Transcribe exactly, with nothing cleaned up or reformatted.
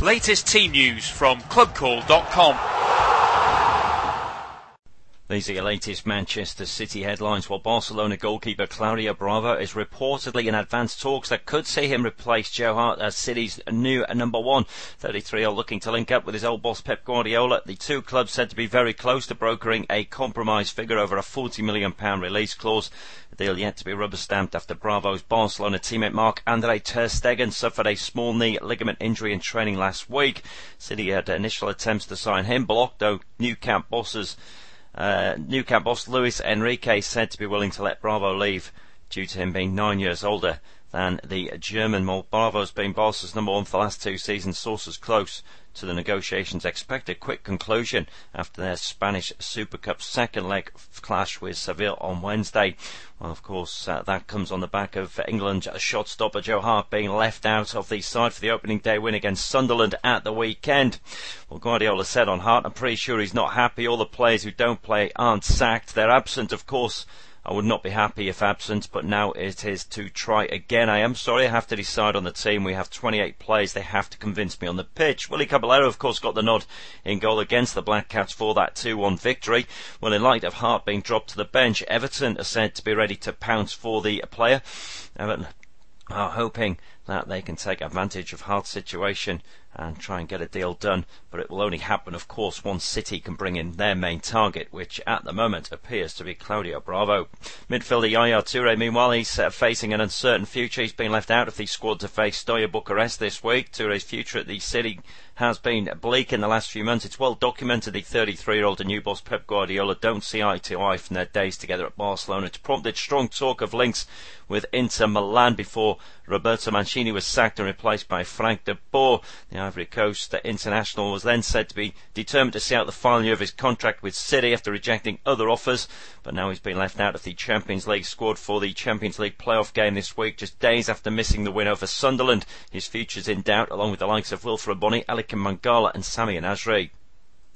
Latest team news from club call dot com. These are your latest Manchester City headlines. While Barcelona goalkeeper Claudio Bravo is reportedly in advanced talks that could see him replace Joe Hart as City's new number one. thirty-three are looking to link up with his old boss Pep Guardiola. The two clubs said to be very close to brokering a compromise figure over a forty million pounds release clause. The deal yet to be rubber stamped after Bravo's Barcelona teammate Marc-Andre Ter Stegen suffered a small knee ligament injury in training last week. City had initial attempts to sign him blocked, though Nou Camp bosses Uh, Nou Camp boss Luis Enrique said to be willing to let Bravo leave due to him being nine years older than the German. While Bravo's been Barca's number one for the last two seasons, sources close to the negotiations expect a quick conclusion after their Spanish Super Cup second leg clash with Seville on Wednesday. Well, of course, uh, that comes on the back of England shot stopper Joe Hart being left out of the side for the opening day win against Sunderland at the weekend. Well, Guardiola said on Hart, "I'm pretty sure he's not happy. All the players who don't play aren't sacked. They're absent, of course. I would not be happy if absent, but now it is to try again. I am sorry I have to decide on the team. We have twenty-eight players. They have to convince me on the pitch." Willy Caballero, of course, got the nod in goal against the Black Cats for that two one victory. Well, in light of Hart being dropped to the bench, Everton are said to be ready to pounce for the player. Everton are hoping that they can take advantage of Hart's situation and try and get a deal done, but it will only happen, of course, once City can bring in their main target, which at the moment appears to be Claudio Bravo. Midfielder Yaya Toure, meanwhile, he's uh, facing an uncertain future. He's been left out of the squad to face Steaua Bucharest this week. Toure's future at the City has been bleak in the last few months. It's well documented the thirty-three-year-old and new boss Pep Guardiola don't see eye to eye from their days together at Barcelona. It prompted strong talk of links with Inter Milan before Roberto Mancini was sacked and replaced by Frank de Boer. The Ivory Coast international was then said to be determined to see out the final year of his contract with City after rejecting other offers, but now he's been left out of the Champions League squad for the Champions League playoff game this week, just days after missing the win over Sunderland. His future's in doubt, along with the likes of Wilfred Bony, Alikim Mangala and Sami Nasri.